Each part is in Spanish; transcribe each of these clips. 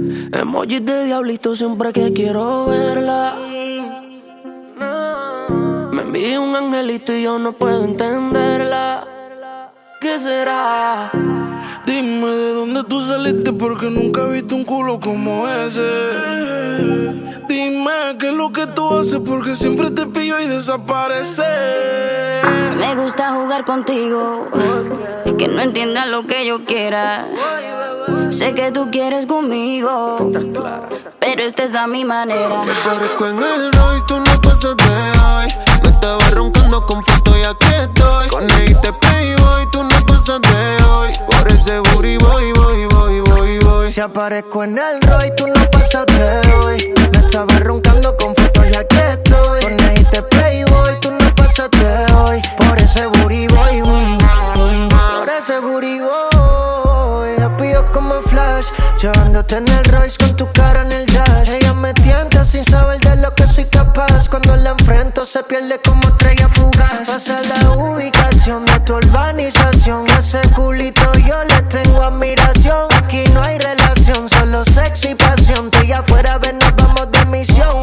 Emojis de diablito siempre que quiero verla. Me envía un angelito y yo no puedo entenderla. ¿Qué será? Dime de dónde tú saliste porque nunca he visto un culo como ese. Dime qué es lo que tú haces porque siempre te pillo y desapareces. Me gusta jugar contigo, que no entiendas lo que yo quiera. Sé que tú quieres conmigo, pero esta es a mi manera. Si aparezco en el Royce, tú no pasas de hoy. Me estaba roncando con fotos y aquí estoy. Con este Playboy, tú no pasas de hoy. Por ese booty voy. Si aparezco en el Roy, tú no pasas de hoy. Me estaba roncando con fotos y aquí estoy. Con este Playboy, tú no pasas de hoy. Por ese booty voy. Por ese booty voy. Rápido como flash, llevándote en el Royce con tu cara en el dash. Ella me tienta sin saber de lo que soy capaz. Cuando la enfrento se pierde como estrella fugaz. Pasa la ubicación de tu urbanización. A ese culito yo le tengo admiración. Aquí no hay relación, solo sexo y pasión. Tú y afuera, ven, nos vamos de misión.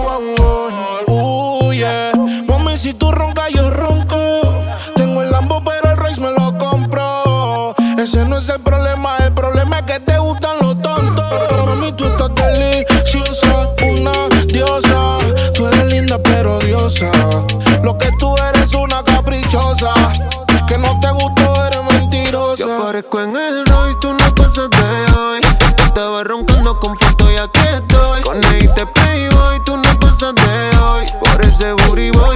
Yeah. Mami, si tú roncas, yo ronco. Tengo el Lambo, pero el Royce me lo compro. Ese no es el problema es que te gustan los tontos. Mami, tú estás deliciosa, una diosa. Tú eres linda, pero odiosa. Lo que tú eres una caprichosa. Que no te gustó, eres mentirosa. Si aparezco en el Royce, tú no pasas de hoy. Estaba roncando con fotos y aquí estoy. Con este Playboy, tú no pasas de hoy. Por ese booty voy.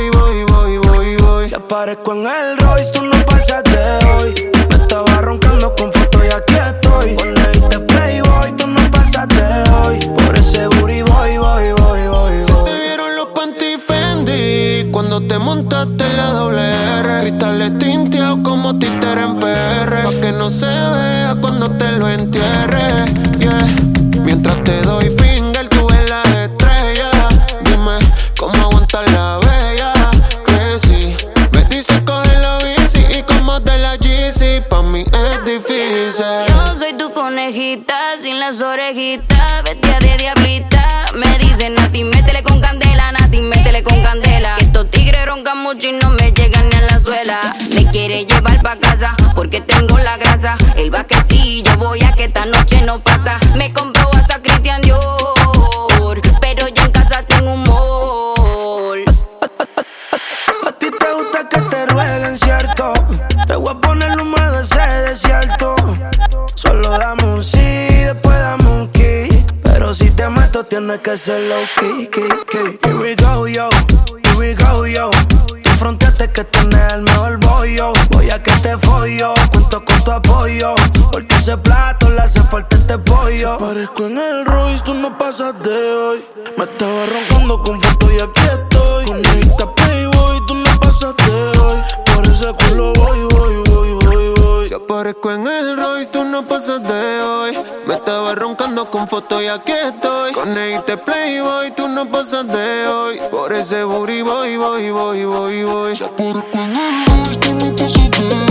Si aparezco en el Royce, tú no pasas de hoy. Me estaba roncando con fotos y aquí estoy. Con este Playboy, tú no pasas de hoy. Por ese booty voy. Se te vieron los panty Fendi cuando te montaste en la doble R. Cristales tinteados como títer en PR. Pa' que no se vea cuando te lo entierre. Yeah. Mientras te doy finger, tú ves las estrellas. Dime cómo aguantar la bella. Que sí, me dice coger la bici y como de la GC. Pa' mí es difícil. Yo soy tu conejita sin las orejitas, vestida de diablita. Me dicen Nati, métele con candela, Nati, métele con candela. Que estos tigres roncan mucho y no me llegan ni a la suela. Me quiere llevar pa' casa porque tengo la grasa. El que sí, yo voy a que esta noche no pasa. Me compró hasta Christian Dior, pero ya en casa tengo un mall. A ti te gusta que te rueguen, ¿cierto? Te voy a poner el número de ese desierto. Solo dame un sí, después dame un kick. Pero si te meto tienes que ser low kick. Here we go, yo. Tú fronteaste que tienes el mejor bollo. Voy a que te follo, cuento con tu apoyo. Porque ese plato le hace falta este pollo. Si aparezco en el Royce, tú no pasas de hoy. Me estaba roncando con fotos y aquí estoy. Con esta Playboy, tú no pasas de hoy. Por ese culo voy. Si aparezco en el Royce, tú no pasas de hoy. Me estaba roncando con fotos y aquí estoy. Con este Playboy, tú no pasas de hoy. Por ese booty voy. Si aparezco en el Royce, tú no pasas de hoy.